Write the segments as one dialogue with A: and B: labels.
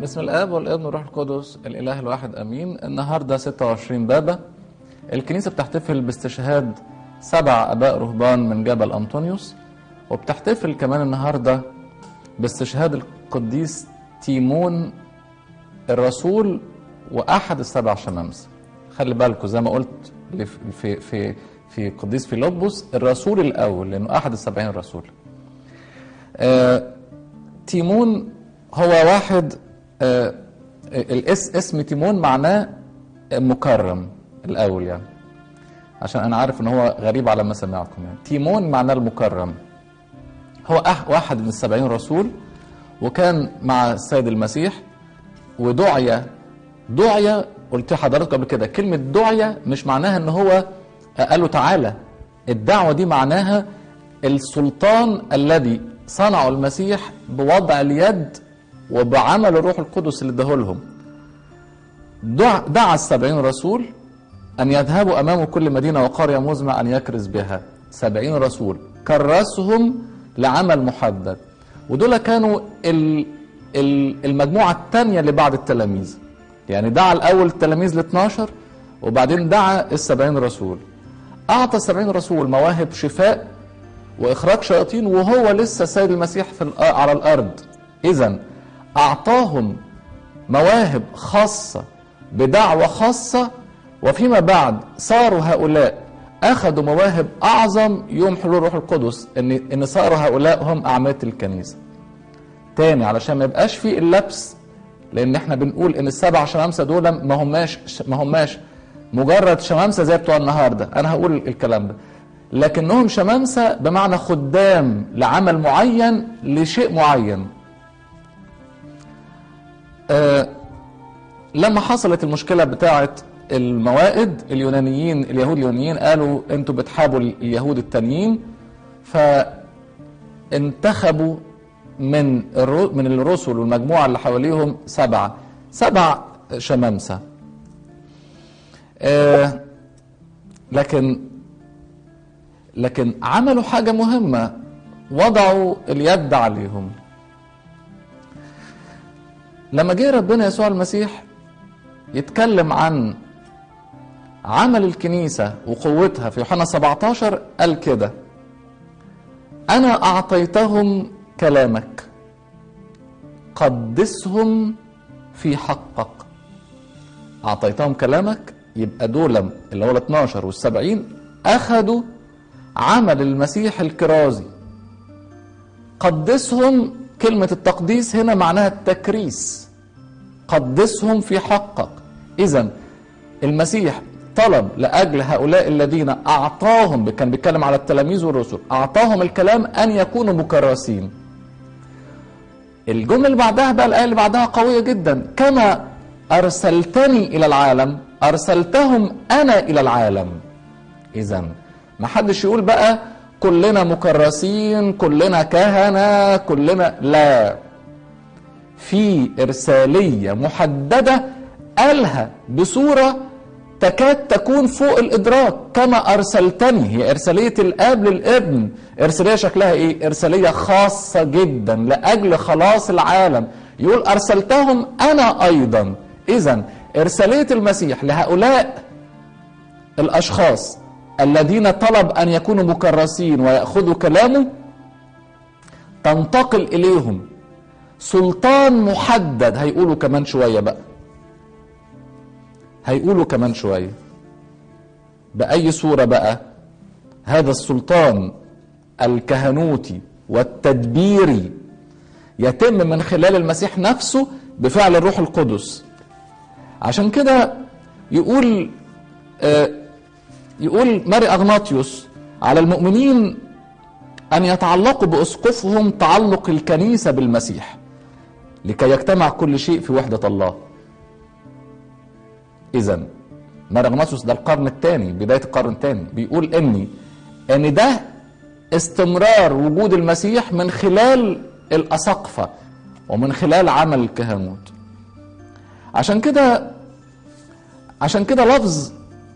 A: بسم الآب والابن والروح القدس الإله الواحد أمين. النهاردة 26 بابا. الكنيسة بتحتفل باستشهاد 7 آباء رهبان من جبل أنطونيوس، وبتحتفل كمان النهاردة باستشهاد القديس تيمون الرسول وأحد ال7 شمامسة. خلي بالكم زي ما قلت في قديس فيلبس الرسول الأول، لأنه أحد ال70 رسول. تيمون هو واحد، اسم تيمون معناه مكرم الأول، يعني عشان أنا عارف إن هو غريب على مسامعكم. يعني تيمون معناه المكرم. هو واحد من ال70 رسول، وكان مع السيد المسيح ودعية. قلت لحضراتكم قبل كده كلمة دعية مش معناها إن هو قال له تعالى. الدعوة دي معناها السلطان الذي صنعه المسيح بوضع اليد وبعمل الروح القدس اللي اداهولهم. دعا ال70 رسول أن يذهبوا أمام كل مدينة وقرية مزمع أن يكرز بها. 70 رسول كرسهم لعمل محدد، ودول كانوا المجموعة الثانية اللي بعد التلاميذ. يعني دعا الأول التلاميذ ل12، وبعدين دعا ال70 رسول. أعطى 70 رسول مواهب شفاء وإخراج شياطين وهو لسه السيد المسيح على الأرض. إذن أعطاهم مواهب خاصة بدعوة خاصة، وفيما بعد صاروا هؤلاء أخذوا مواهب أعظم يوم حلول الروح القدس، إن صاروا هؤلاء هم أعمدة الكنيسة. تاني علشان ما يبقاش فيه اللبس، لأن احنا بنقول إن ال7 شمامسة دول ما هماش مجرد شمامسة زي بتوع النهاردة. أنا هقول الكلام ده، لكنهم شمامسة بمعنى خدام لعمل معين لشيء معين. لما حصلت المشكلة بتاعة الموائد، اليهود اليونانيين قالوا انتوا بتحابوا اليهود التانيين، فانتخبوا من الرسل والمجموعة اللي حواليهم 7 شمامسة. لكن عملوا حاجة مهمة، وضعوا اليد عليهم. لما جه ربنا يسوع المسيح يتكلم عن عمل الكنيسة وقوتها في يوحنا 17 قال كده: أنا أعطيتهم كلامك قدسهم في حقك. أعطيتهم كلامك، يبقى دول اللي هو ال12 وال70 أخذوا عمل المسيح الكرازي. قدسهم، كلمة التقديس هنا معناها التكريس. قدسهم في حقك. إذن المسيح طلب لأجل هؤلاء الذين أعطاهم، كان بيتكلم على التلاميذ والرسل، أعطاهم الكلام أن يكونوا مكرسين. الجملة اللي بعدها بقى، الآية اللي بعدها قوية جدا: كما أرسلتني إلى العالم أرسلتهم أنا إلى العالم. إذن ما حدش يقول بقى كلنا مكرسين، كلنا كهنة، كلنا، لا. في إرسالية محددة قالها بصورة تكاد تكون فوق الإدراك. كما أرسلتني، هي إرسالية الآب للابن. إرسالية شكلها إيه؟ إرسالية خاصة جدا لأجل خلاص العالم. يقول أرسلتهم أنا أيضا. إذن إرسالية المسيح لهؤلاء الأشخاص الذين طلب أن يكونوا مكرسين ويأخذوا كلامه، تنتقل إليهم سلطان محدد. هيقولوا كمان شوية بقى، هيقولوا كمان شوية بأي صورة بقى هذا السلطان الكهنوتي والتدبيري يتم من خلال المسيح نفسه بفعل الروح القدس. عشان كده يقول ماري أغناطيوس على المؤمنين أن يتعلقوا بأسقفهم تعلق الكنيسة بالمسيح لكي يجتمع كل شيء في وحدة الله. إذن ماري أغناطيوس ده القرن الثاني، بداية القرن الثاني، بيقول إن ده استمرار وجود المسيح من خلال الأساقفة ومن خلال عمل الكهنوت. عشان كده لفظ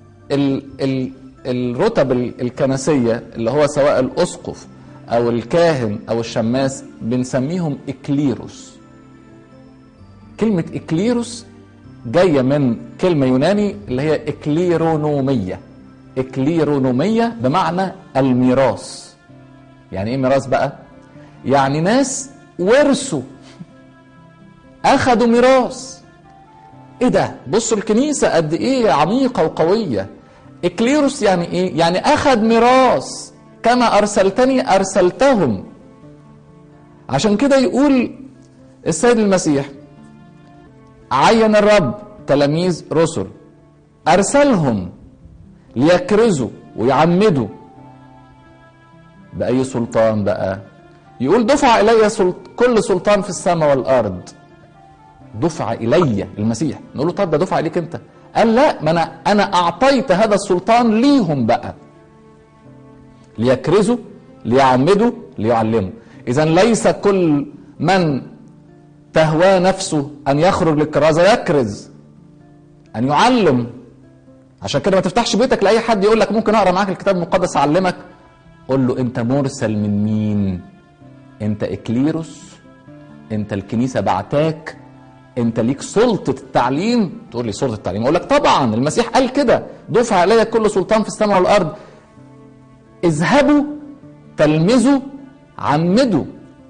A: الرتب الكنسية اللي هو سواء الأسقف أو الكاهن أو الشماس بنسميهم إكليروس. كلمة إكليروس جاية من كلمة يوناني اللي هي إكليرونومية. إكليرونومية بمعنى الميراث. يعني إيه ميراث بقى؟ يعني ناس ورثوا، أخدوا ميراث. إيه ده؟ بصوا الكنيسة قد إيه عميقة وقوية. إكليروس يعني إيه؟ يعني أخد ميراث، كما أرسلتني أرسلتهم. عشان كده يقول السيد المسيح: عين الرب تلاميذ رسل أرسلهم ليكرزوا ويعمدوا. بأي سلطان بقى؟ يقول: دفع إلي كل سلطان في السماء والأرض. دفع إلي المسيح. نقول له: طب ده دفع إليك أنت. قال: لا، ما أنا أعطيت هذا السلطان ليهم بقى، ليكرزوا ليعمدوا ليعلموا. إذن ليس كل من تهوى نفسه أن يخرج للكرازة يكرز، أن يعلم. عشان كده ما تفتحش بيتك لأي حد يقول لك ممكن أقرأ معاك الكتاب المقدس أعلمك. قول له: أنت مرسل من مين؟ أنت إكليروس، أنت الكنيسة بعتاك، أنت ليك سلطة التعليم. تقول لي: سلطة التعليم؟ أقول لك: طبعا المسيح قال كده: دفع إلي كل سلطان في السماء والأرض، اذهبوا تلمذوا عمدوا.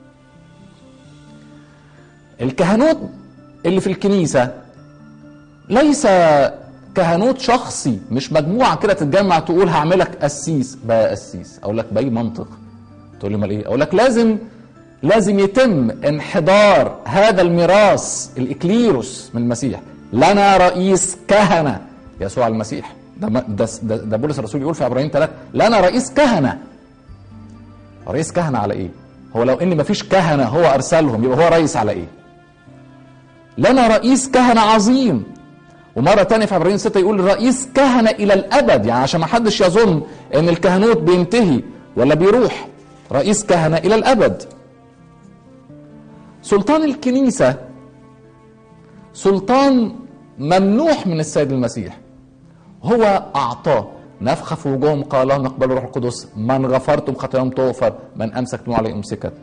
A: الكهنوت اللي في الكنيسة ليس كهنوت شخصي، مش مجموعة كده تتجمع تقول هعملك قسيس. بقى قسيس؟ اقول لك باي منطق؟ تقول لي: امال ايه؟ اقول لك لازم يتم انحدار هذا الميراث الإكليروس من المسيح. لنا رئيس كهنة يسوع المسيح. ده بولس الرسول يقول في عبرانيين 3: لنا رئيس كهنة. رئيس كهنة على ايه؟ هو لو ان مفيش كهنة هو ارسلهم يبقى هو رئيس على ايه؟ لنا رئيس كهنة عظيم. ومرة تانية في عبرانيين 6 يقول: رئيس كهنة الى الابد. يعني عشان ما حدش يظن ان الكهنوت بينتهي ولا بيروح، رئيس كهنة الى الابد. سلطان الكنيسة سلطان ممنوح من السيد المسيح، هو اعطاه. نفخ في وجوههم قال لهم اقبلوا روح القدس، من غفرتم خطاياهم تغفر، من امسكتم عليه امسكت.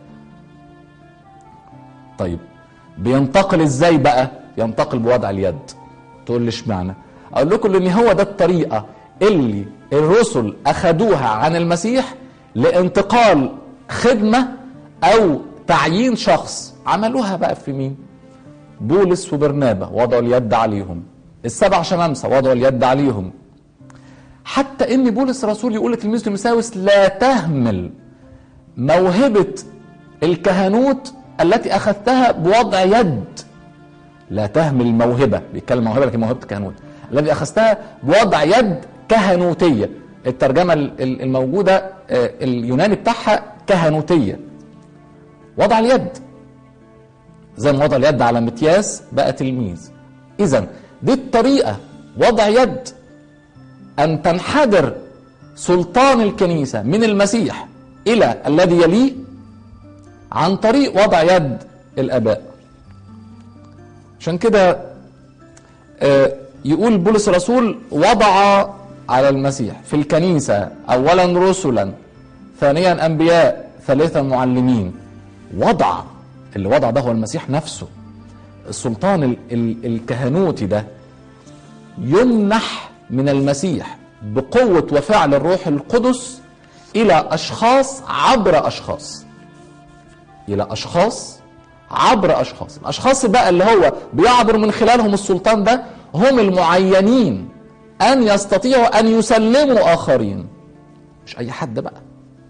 A: طيب بينتقل ازاي بقى؟ ينتقل بوضع اليد. تقول لي اشمعنى؟ اقول لكم ان هو ده الطريقه اللي الرسل اخذوها عن المسيح لانتقال خدمه او تعيين شخص. عملوها بقى في مين؟ بولس وبرنابا وضعوا اليد عليهم، السبع شمامسه وضعوا اليد عليهم. حتى ان بولس الرسول يقول لتلميذه تيموثاوس: لا تهمل موهبه الكهنوت التي اخذتها بوضع يد. لا تهمل الموهبه، بيتكلم موهبه لكن موهبه الكهنوت الذي اخذتها بوضع يد كهنوتيه. الترجمه الموجوده اليوناني بتاعها كهنوتيه، وضع اليد. زي ما وضع اليد على متياس بقى تلميذ. اذا دي الطريقه، وضع يد، ان تنحدر سلطان الكنيسه من المسيح الى الذي يليه عن طريق وضع يد الاباء. عشان كده يقول بولس الرسول: وضع على المسيح في الكنيسه اولا رسلا، ثانيا انبياء، ثالثا معلمين. وضع، اللي وضع ده هو المسيح نفسه. السلطان الكهنوتي ده يمنح من المسيح بقوة وفعل الروح القدس إلى أشخاص عبر أشخاص، إلى أشخاص عبر أشخاص. الأشخاص بقى اللي هو بيعبر من خلالهم السلطان ده هم المعينين أن يستطيعوا أن يسلموا آخرين، مش أي حد بقى.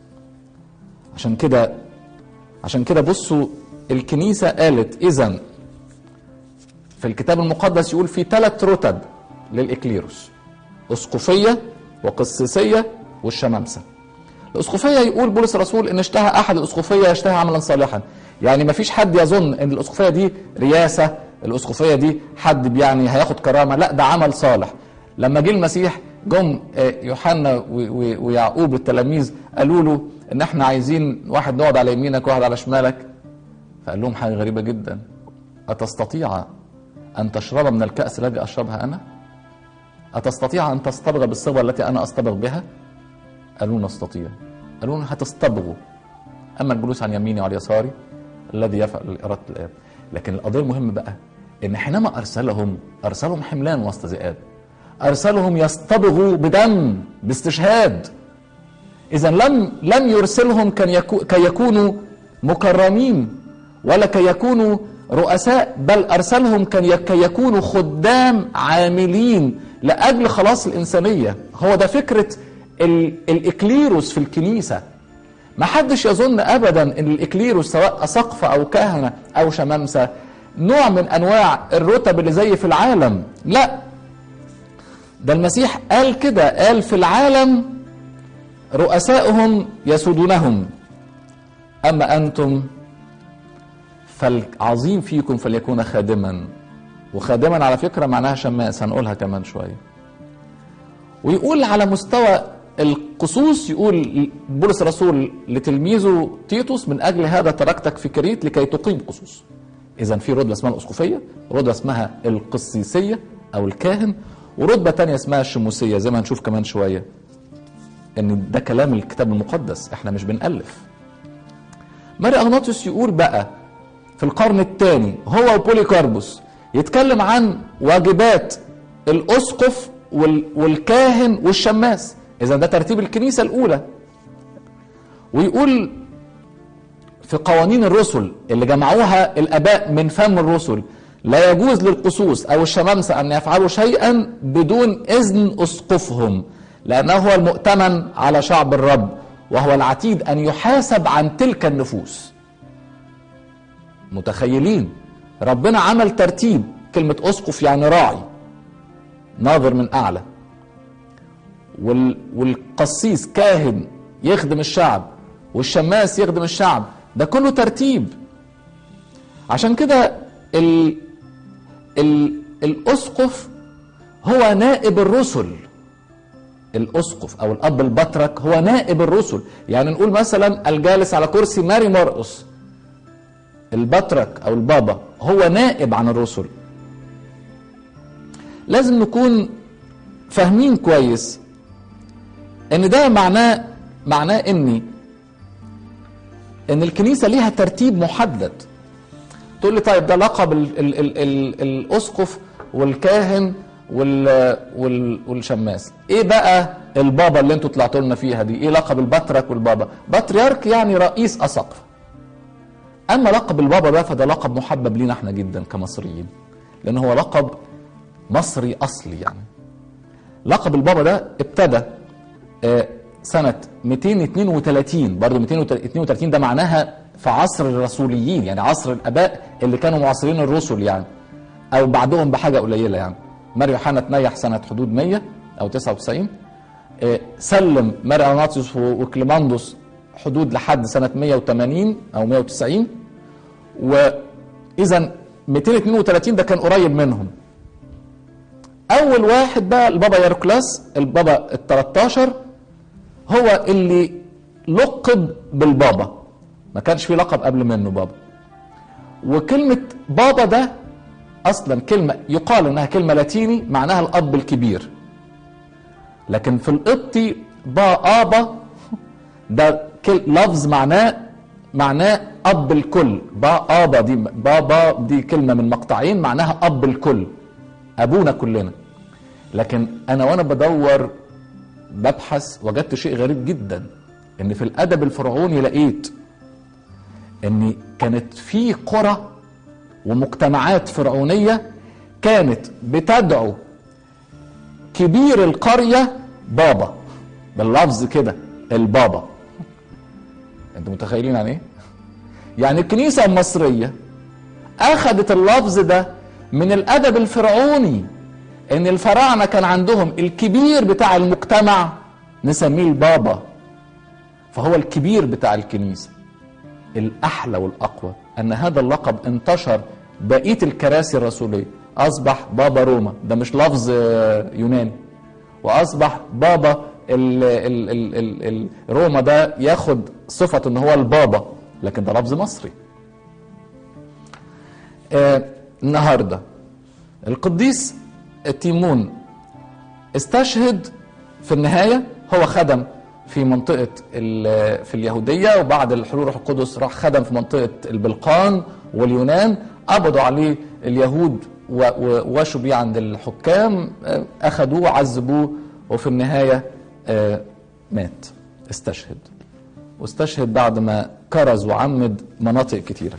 A: عشان كده بصوا الكنيسة قالت إذن في الكتاب المقدس يقول في 3 رتب للإكليروس: أسقفية وقسيسية والشمامسة. الأسقفية يقول بولس الرسول إن اشتهى أحد الأسقفية يشتهى عملا صالحا. يعني ما فيش حد يظن إن الأسقفية دي رياسة، الأسقفية دي حد يعني هياخد كرامة، لا، ده عمل صالح. لما جه المسيح جم يوحنا ويعقوب التلاميذ قالوا له إن احنا عايزين واحد نقعد على يمينك وواحد على شمالك. فقال لهم حاجة غريبة جدا: أتستطيع أن تشرب من الكأس الذي أشربها أنا؟ أتستطيع أن تصطبغ بالصبغة التي أنا أصطبغ بها؟ قالوا: نستطيع. قالوا: هتصطبغوا، أما الجلوس عن يميني وعلى يساري الذي يفعل إرادة الآب. لكن القضية المهمة بقى ان حينما ارسلهم حملان وسط ذئاب، ارسلهم يصطبغوا بدم باستشهاد. اذا لم يرسلهم كي يكونوا مكرمين ولا كي يكونوا رؤساء، بل ارسلهم كي يكونوا خدام عاملين لاجل خلاص الانسانيه. هو ده فكره الاكليروس في الكنيسه. ما حدش يظن ابدا ان الاكليروس سواء اساقفه او كهنه او شمامسه نوع من انواع الرتب اللي زي في العالم، لا، ده المسيح قال كده، قال في العالم رؤساؤهم يسودونهم، اما انتم فالعظيم فيكم فليكون خادما. وخادما على فكره معناها شماس، هنقولها كمان شويه. ويقول على مستوى القصوص، يقول بولس الرسول لتلميذه تيتوس: من اجل هذا تركتك في كريت لكي تقيم قصوص. اذا في رتبه اسمها الاسقفيه، رتبه اسمها القسيسيه او الكاهن، ورتبه تانية اسمها الشموسيه، زي ما هنشوف كمان شويه ان ده كلام الكتاب المقدس، احنا مش بنألف. ماري اغناطيوس يقول بقى في القرن الثاني، هو وبوليكاربوس، يتكلم عن واجبات الاسقف والكاهن والشماس. اذا ده ترتيب الكنيسه الاولى. ويقول في قوانين الرسل اللي جمعوها الاباء من فم الرسل: لا يجوز للقسوس او الشمامسه ان يفعلوا شيئا بدون اذن اسقفهم، لانه هو المؤتمن على شعب الرب، وهو العتيد ان يحاسب عن تلك النفوس. متخيلين؟ ربنا عمل ترتيب. كلمه اسقف يعني راعي، ناظر من اعلى، والقسيس كاهن يخدم الشعب، والشماس يخدم الشعب. ده كله ترتيب. عشان كده الاسقف هو نائب الرسل. الاسقف او الاب البطرك هو نائب الرسل. يعني نقول مثلا الجالس على كرسي ماري مرقس، البطرك او البابا هو نائب عن الرسل. لازم نكون فاهمين كويس ان ده معناه ان الكنيسه ليها ترتيب محدد. تقول لي طيب ده لقب الاسقف والكاهن والشماس، ايه بقى البابا اللي انتوا طلعتوا لنا فيها دي؟ ايه لقب البطرك والبابا؟ بطريرك يعني رئيس اساقفه. اما لقب البابا ده فده لقب محبب لينا احنا جدا كمصريين، لان هو لقب مصري اصلي. يعني لقب البابا ده ابتدى سنة 232، برضو 232 ده معناها في عصر الرسوليين، يعني عصر الاباء اللي كانوا معاصرين الرسل يعني، او بعدهم بحاجة قليلة. يعني ماري يوحنا تنيح سنة حدود 100 او 99، سلم ماري اغناطيوس وكليماندوس حدود لحد سنة 180 او 190، واذا 232 ده كان قريب منهم. اول واحد بقى البابا ياروكلاس، البابا ال13، هو اللي لقب بالبابا، ما كانش فيه لقب قبل منه بابا. وكلمة بابا ده اصلا كلمة يقال انها كلمة لاتيني معناها الاب الكبير، لكن في القبطي بابا ده لفظ معناه اب الكل. بابا دي كلمة من مقطعين معناها اب الكل، ابونا كلنا. لكن وانا بدور ببحث وجدت شيء غريب جدا، ان في الادب الفرعوني لقيت ان كانت في قرى ومجتمعات فرعونية كانت بتدعو كبير القرية بابا، باللفظ كده البابا. انتوا متخيلين يعني ايه؟ يعني الكنيسة المصرية اخذت اللفظ ده من الادب الفرعوني، ان الفراعنة كان عندهم الكبير بتاع المجتمع نسميه البابا، فهو الكبير بتاع الكنيسة. الاحلى والاقوى ان هذا اللقب انتشر بقية الكراسي الرسولية، اصبح بابا روما، ده مش لفظ يوناني، واصبح بابا روما ده ياخد صفة ان هو البابا، لكن ده لفظ مصري. النهارده القديس تيمون استشهد في النهاية. هو خدم في منطقة في اليهودية، وبعد الحلول روح القدس راح خدم في منطقة البلقان واليونان، قبضوا عليه اليهود وواشوا بيه عند الحكام، اخذوه عذبوه، وفي النهايه مات، استشهد. واستشهد بعد ما كرز وعمد مناطق كتيره.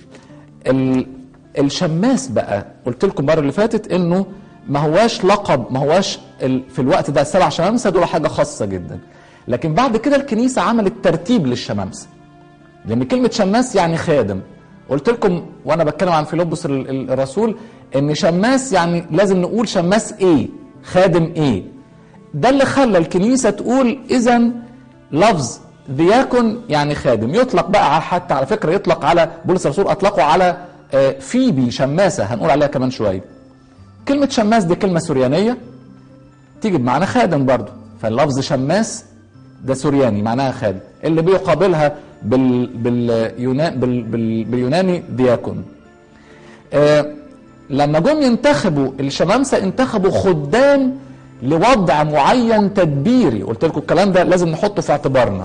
A: الشماس بقى قلت لكم المره اللي فاتت انه ما هواش لقب، ما هواش في الوقت ده السبع شمامسه دول حاجه خاصه جدا، لكن بعد كده الكنيسه عملت ترتيب للشمامسه، لان كلمه شماس يعني خادم. قلت لكم وانا بتكلم عن فيلبس الرسول ان شماس يعني لازم نقول شماس ايه، خادم ايه. ده اللي خلى الكنيسه تقول اذا لفظ دياكون يعني خادم. يطلق بقى حتى على فكره يطلق على بولس الرسول، اطلقوا على فيبي شماسه، هنقول عليها كمان شويه. كلمه شماس دي كلمه سوريانيه تيجي بمعنى خادم برضو، فاللفظ شماس ده سورياني معناها خادم، اللي بيقابلها باليوناني دياكون. لما جم ينتخبوا الشمامسه انتخبوا خدام لوضع معين تدبيري، قلت لكم الكلام ده لازم نحطه في اعتبارنا.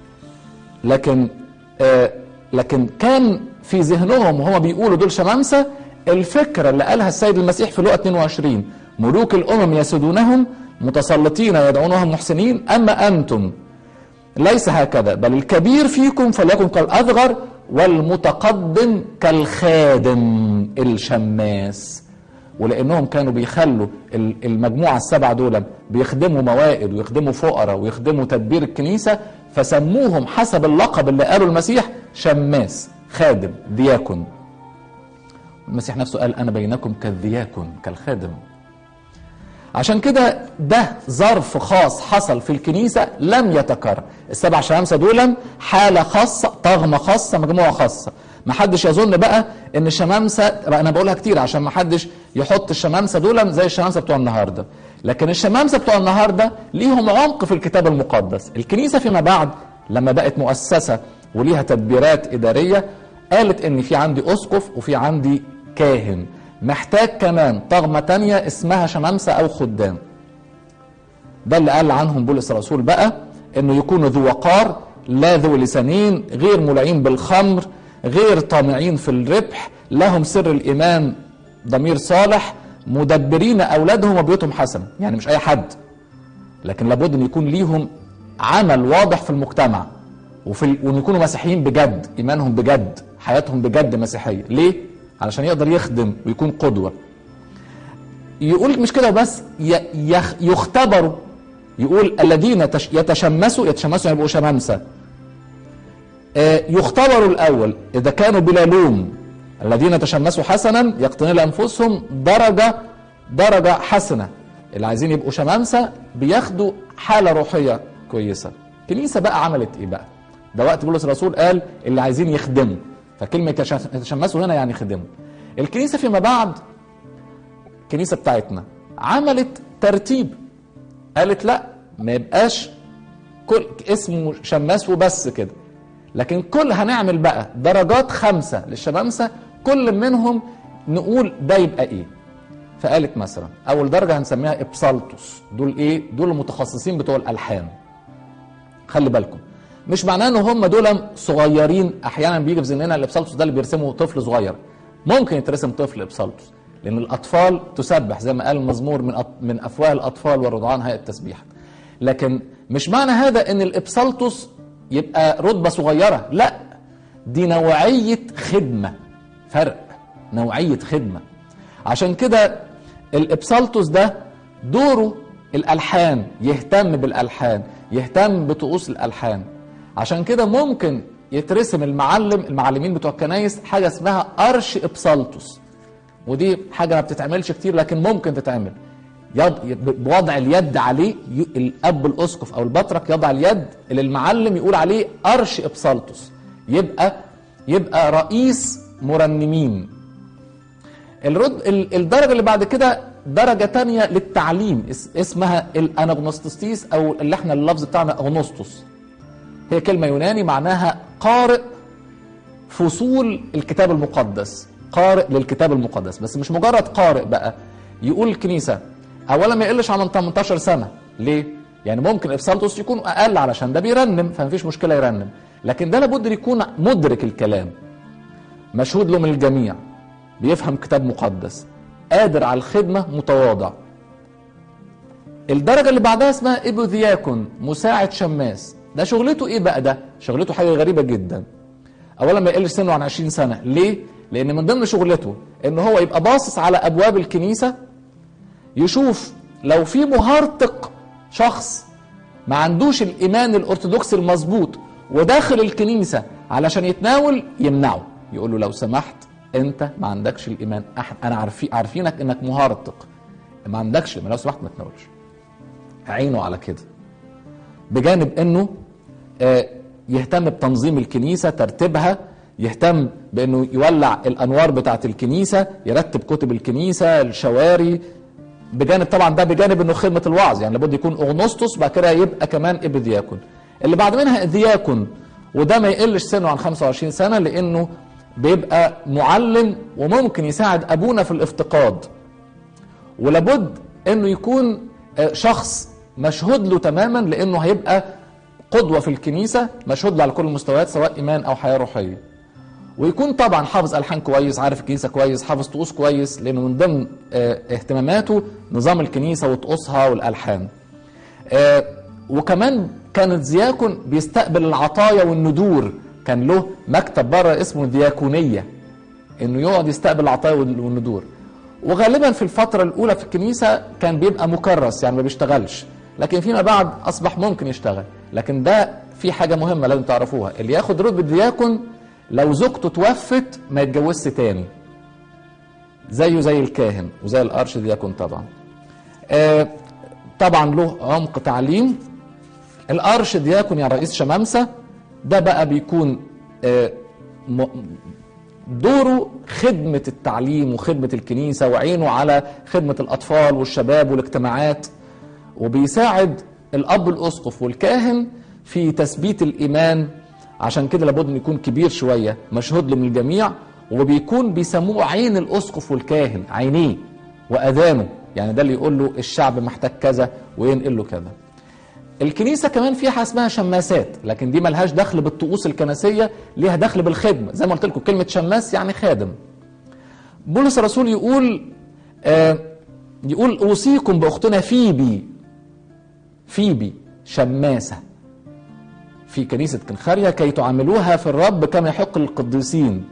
A: لكن كان في ذهنهم وهم بيقولوا دول شمامسه الفكره اللي قالها السيد المسيح في لوقا 22: ملوك الامم يسودونهم متسلطين يدعونهم محسنين، اما انتم ليس هكذا، بل الكبير فيكم فليكن كالاصغر والمتقدم كالخادم الشماس. ولانهم كانوا بيخلوا المجموعه السبعه دول بيخدموا موائد ويخدموا فقراء ويخدموا تدبير الكنيسه، فسموهم حسب اللقب اللي قاله المسيح شماس، خادم، دياكون. المسيح نفسه قال انا بينكم كالدياكون، كالخادم. عشان كده ده ظرف خاص حصل في الكنيسه لم يتكرر. السبع شمامسه دول حاله خاصه، طغمه خاصه، مجموعه خاصه. ما حدش يظن بقى ان الشمامسه، انا بقولها كتير عشان ما حدش يحط الشمامسه دول زي الشمامسه بتوع النهارده، لكن الشمامسه بتوع النهارده ليهم عمق في الكتاب المقدس. الكنيسه فيما بعد لما بقت مؤسسه وليها تدبيرات اداريه قالت ان في عندي اسقف وفي عندي كاهن، محتاج كمان طغمه تانية اسمها شمامسه او خدام. ده اللي قال عنهم بولس الرسول بقى، انه يكونوا ذو وقار، لا ذو لسانين، غير مولعين بالخمر، غير طامعين في الربح، لهم سر الايمان ضمير صالح، مدبرين اولادهم وبيوتهم حسنه. يعني مش اي حد، لكن لابد ان يكون ليهم عمل واضح في المجتمع، وان يكونوا مسيحيين بجد، ايمانهم بجد، حياتهم بجد مسيحيه. ليه؟ علشان يقدر يخدم ويكون قدوه. يقول مش كده بس، يختبروا. يقول الذين يتشمسوا يبقوا شمامسه. يختبروا الاول اذا كانوا بلا لوم. الذين تشمسوا حسنا يقتنون لانفسهم درجه حسنه. اللي عايزين يبقوا شمامسه بياخدوا حاله روحيه كويسه. الكنيسه بقى عملت ايه بقى؟ ده وقت بولس الرسول قال اللي عايزين يخدموا، فكلمه يتشمسوا هنا يعني يخدموا. الكنيسه فيما بعد، الكنيسه بتاعتنا عملت ترتيب، قالت لا ما يبقاش كل اسمه شماس وبس كده، لكن كل هنعمل بقى درجات 5 للشمامسه، كل منهم نقول ده يبقى ايه. فقالت مثلا اول درجه هنسميها ابسالتوس. دول ايه؟ دول المتخصصين بتوع الالحان. خلي بالكم مش معناه ان هم دول صغيرين. احيانا بيجي في ذهننا الابسالتوس ده اللي بيرسمه طفل صغير، ممكن يترسم طفل ابسالتوس، لان الاطفال تسبح زي ما قال المزمور من افواه الاطفال والرضعان هيئه التسبيح. لكن مش معنى هذا ان الابسالتوس يبقى رتبه صغيره، لا، دي نوعيه خدمه، فرق نوعيه خدمه. عشان كده الابسالتوس ده دوره الالحان، يهتم بالالحان، يهتم بطقوس الالحان. عشان كده ممكن يترسم المعلمين بتوع الكنايس حاجه اسمها ارش ابسالتوس، ودي حاجه ما بتتعملش كتير لكن ممكن تتعمل. بوضع اليد عليه، الاب الاسقف او البطرك يضع اليد اللي المعلم يقول عليه ارش ابسالتوس، يبقى رئيس مرنمين. الدرجه اللي بعد كده درجه تانية للتعليم اسمها الانغنوستوس، او اللي احنا اللفظ بتاعنا اغنوستوس، هي كلمه يوناني معناها قارئ فصول الكتاب المقدس، قارئ للكتاب المقدس. بس مش مجرد قارئ بقى، يقول الكنيسه اولا ما يقلش عن 18 سنه. ليه؟ يعني ممكن ابسالتوس يكون اقل علشان ده بيرنم، فمفيش مشكله يرنم، لكن ده لابد يكون مدرك الكلام، مشهود له من الجميع، بيفهم كتاب مقدس، قادر على الخدمة، متواضع. الدرجة اللي بعدها اسمها إبودياكون، مساعد شماس. ده شغلته ايه بقى؟ ده شغلته حاجة غريبة جدا. اولا ما يقلش سنه عن 20 سنة. ليه؟ لان من ضمن شغلته ان هو يبقى باصص على ابواب الكنيسة، يشوف لو في مهرطق، شخص ما عندوش الايمان الارثوذكسي المظبوط وداخل الكنيسة علشان يتناول، يمنعه، يقول له لو سمحت انت ما عندكش الايمان، انا عارفينك انك مهرطق، ما عندكش، لو سمحت ما تناولش. عينه على كده. بجانب انه يهتم بتنظيم الكنيسة، ترتيبها، يهتم بانه يولع الانوار بتاعه الكنيسة، يرتب كتب الكنيسة، الشواري. بجانب طبعا ده بجانب انه خدمة الوعظ، يعني لابد يكون اغنسطس، بعد كده يبقى كمان ابدياكون. اللي بعد منها دياكون، وده ما يقلش سنه عن 25 سنة، لانه بيبقى معلم وممكن يساعد ابونا في الافتقاد. ولابد انه يكون شخص مشهود له تماما، لانه هيبقى قدوة في الكنيسة، مشهود له على كل المستويات سواء ايمان او حياة روحية. ويكون طبعا حافظ الحان كويس، عارف الكنيسة كويس، حافظ طقوس كويس، لانه من ضمن اهتماماته نظام الكنيسة وطقوسها والالحان. وكمان كانت دياكون بيستقبل العطايا والندور، كان له مكتب بره اسمه دياكونية، انه يقعد يستقبل العطايا والندور. وغالبا في الفترة الاولى في الكنيسة كان بيبقى مكرس، يعني ما بيشتغلش، لكن فيما بعد اصبح ممكن يشتغل. لكن ده في حاجة مهمة لازم تعرفوها، اللي ياخد رتبة دياكون لو زوجته توفت ما يتجوزش تاني، زيه زي الكاهن وزي الارش دياكون طبعا. طبعا له عمق تعليم. الارش دياكون يعني رئيس شمامسة، ده بقى بيكون دوره خدمة التعليم وخدمة الكنيسة، وعينه على خدمة الأطفال والشباب والاجتماعات، وبيساعد الأب الأسقف والكاهن في تثبيت الإيمان. عشان كده لابد أن يكون كبير شوية، مشهود له من الجميع، وبيكون بيسموه عين الأسقف والكاهن، عينيه وأذانه، يعني ده اللي يقول له الشعب محتاج كذا وينقل له كذا. الكنيسة كمان فيها اسمها شماسات، لكن دي ملهاش دخل بالطقوس الكنسية، ليها دخل بالخدمة. زي ما قلت لكم كلمة شماس يعني خادم. بولس الرسول يقول أوصيكم بأختنا فيبي شماسة في كنيسة كنخاريا كي تعاملوها في الرب كما يحق للقديسين.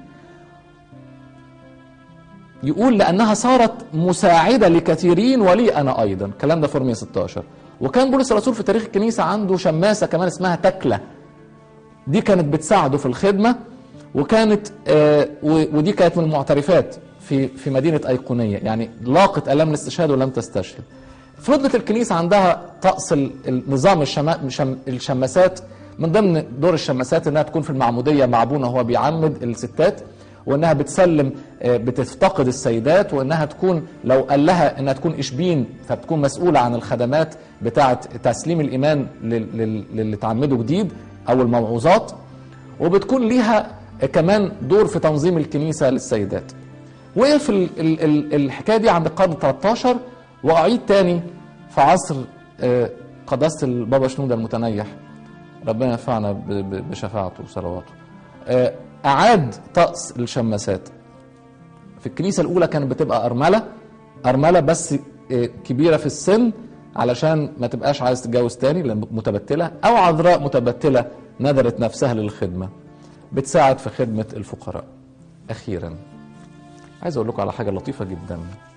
A: يقول لأنها صارت مساعدة لكثيرين ولي أنا أيضا. الكلام ده في رومية 16. وكان بولس الرسول في تاريخ الكنيسة عنده شماسة كمان اسمها تكلة، دي كانت بتساعده في الخدمة، وكانت ودي كانت من المعترفات في مدينة أيقونية، يعني لاقت ألم الاستشهاد ولم تستشهد. فضلت الكنيسة عندها طقس نظام الشماسات. من ضمن دور الشماسات انها تكون في المعمودية مع ابونا وهو بيعمد الستات، وانها بتسلم بتفتقد السيدات، وانها تكون لو قال لها انها تكون اشبين فبتكون مسؤولة عن الخدمات بتاعة تسليم الايمان للي تعمدوا جديد او الموعوظات، وبتكون ليها كمان دور في تنظيم الكنيسة للسيدات. وقف الحكاية دي عند القرن 13 واعيد تاني في عصر قداسة البابا شنودة المتنيح، ربنا ينفعنا بشفاعته وصلواته. أعاد طقس الشماسات. في الكنيسة الأولى كانت بتبقى أرملة بس كبيرة في السن، علشان ما تبقاش عايز تتجوز تاني لأن متبتلة، أو عذراء متبتلة نذرت نفسها للخدمة، بتساعد في خدمة الفقراء. أخيرا عايز أقول لكم على حاجة لطيفة جدا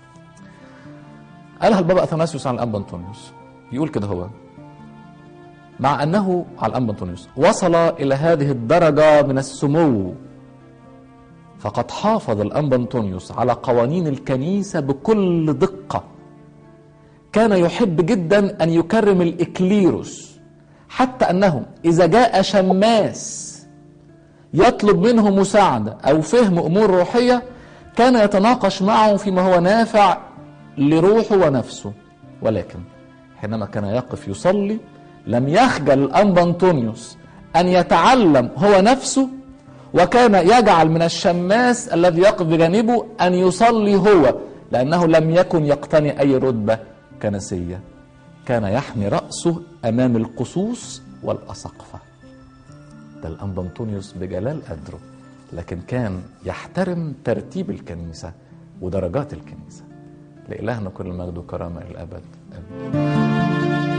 A: قالها البابا أثناسيوس عن الأنبا أنطونيوس. يقول كده هو: مع أنه على الأنبا أنطونيوس وصل إلى هذه الدرجة من السمو، فقد حافظ الأنبا أنطونيوس على قوانين الكنيسة بكل دقة. كان يحب جدا أن يكرم الإكليروس، حتى أنه إذا جاء شماس يطلب منه مساعدة أو فهم أمور روحية كان يتناقش معه فيما هو نافع لروحه ونفسه. ولكن حينما كان يقف يصلي لم يخجل الأنبا أنطونيوس أن يتعلم هو نفسه، وكان يجعل من الشماس الذي يقف بجانبه أن يصلي هو، لأنه لم يكن يقتني أي رتبة كنسية. كان يحمي رأسه أمام القصوص والأساقفة. ده الأنبا أنطونيوس بجلال قدره لكن كان يحترم ترتيب الكنيسة ودرجات الكنيسة. لإلهنا كل مجد وكرامة إلى الأبد. آمين.